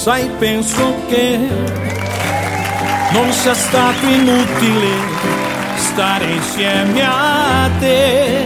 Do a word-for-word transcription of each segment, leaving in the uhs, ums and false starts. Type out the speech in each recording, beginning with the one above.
Sai, penso che non sia stato inutile stare insieme a te.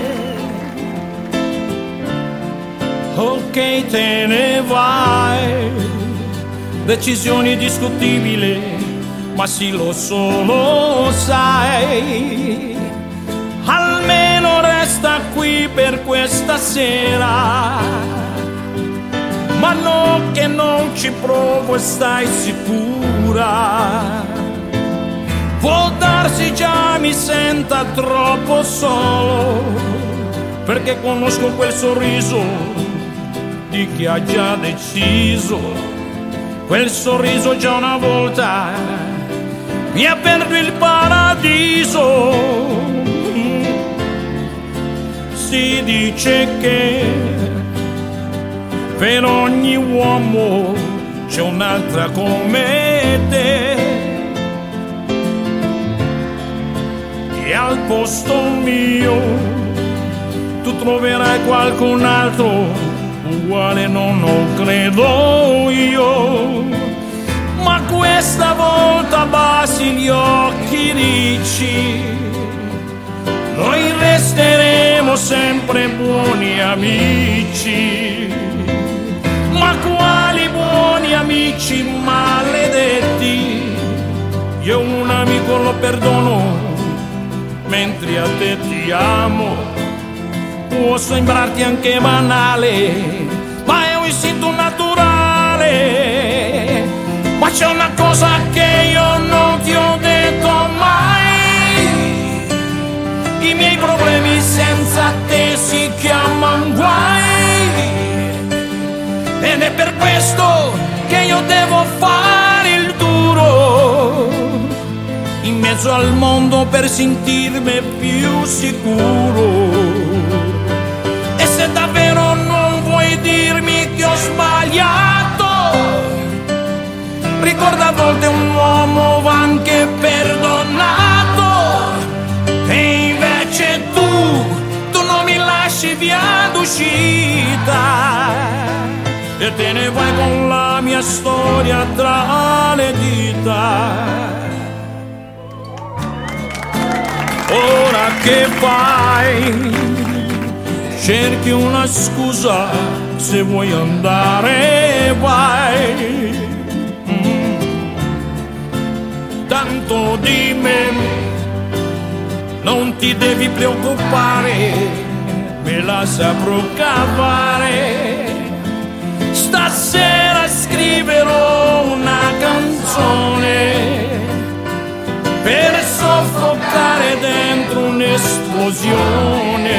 Ok, te ne vai, decisione discutibile, ma sì, lo so, lo sai. Almeno resta qui per questa sera, ma no che non ci provo e stai sicura. Può darsi già mi senta troppo solo, perché conosco quel sorriso di chi ha già deciso. Quel sorriso già una volta mi ha aperto il paradiso. Si dice che per ogni uomo c'è un'altra come te, e al posto mio tu troverai qualcun altro uguale, non lo credo io. Ma questa volta abbassi gli occhi ricci, noi resteremo sempre buoni amici. Ma quali buoni amici maledetti? Io un amico lo perdono, mentre a te ti amo. Può sembrarti anche banale, ma è un istinto naturale. Ma c'è una cosa che io non ti ho detto mai: i miei problemi senza te si chiamano guai. Ed è per questo che io devo fare il duro in mezzo al mondo per sentirmi più sicuro. E se davvero non vuoi dirmi che ho sbagliato, ricorda, a volte un uomo va anche perdonato. E invece tu, tu non mi lasci via d'uscita e te ne vai con la mia storia tra le dita. Ora che fai? Cerchi una scusa, se vuoi andare vai. Mm. Tanto di me non ti devi preoccupare, me la saprò cavare. Stasera scriverò una canzone per soffocare dentro un'esplosione,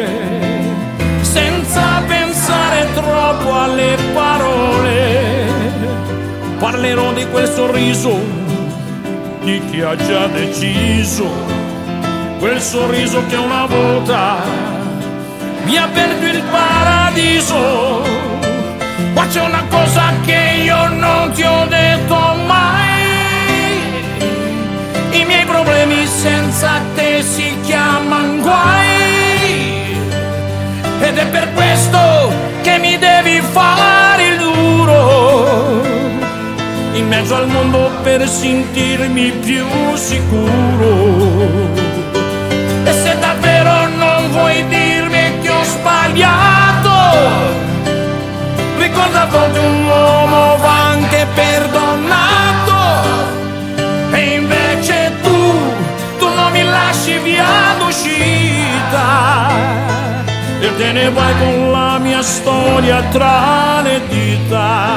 senza pensare troppo alle parole. Parlerò di quel sorriso di chi ha già deciso, quel sorriso che una volta mi ha aperto il paradiso. Ma c'è una cosa che io non ti ho detto mai: i miei problemi senza te si chiamano guai. Ed è per questo che mi devi fare il duro in mezzo al mondo per sentirmi più sicuro. E se davvero non vuoi dirmi che ho sbagliato, ricorda, a volte un uomo va anche perdonato. E invece tu, tu non mi lasci via d'uscita e te ne vai con la mia storia tra le dita.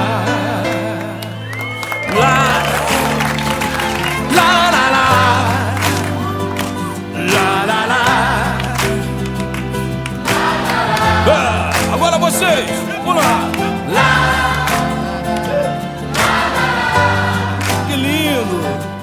La la la la la la la. Ah, agora vocês, vamos lá. Que lindo!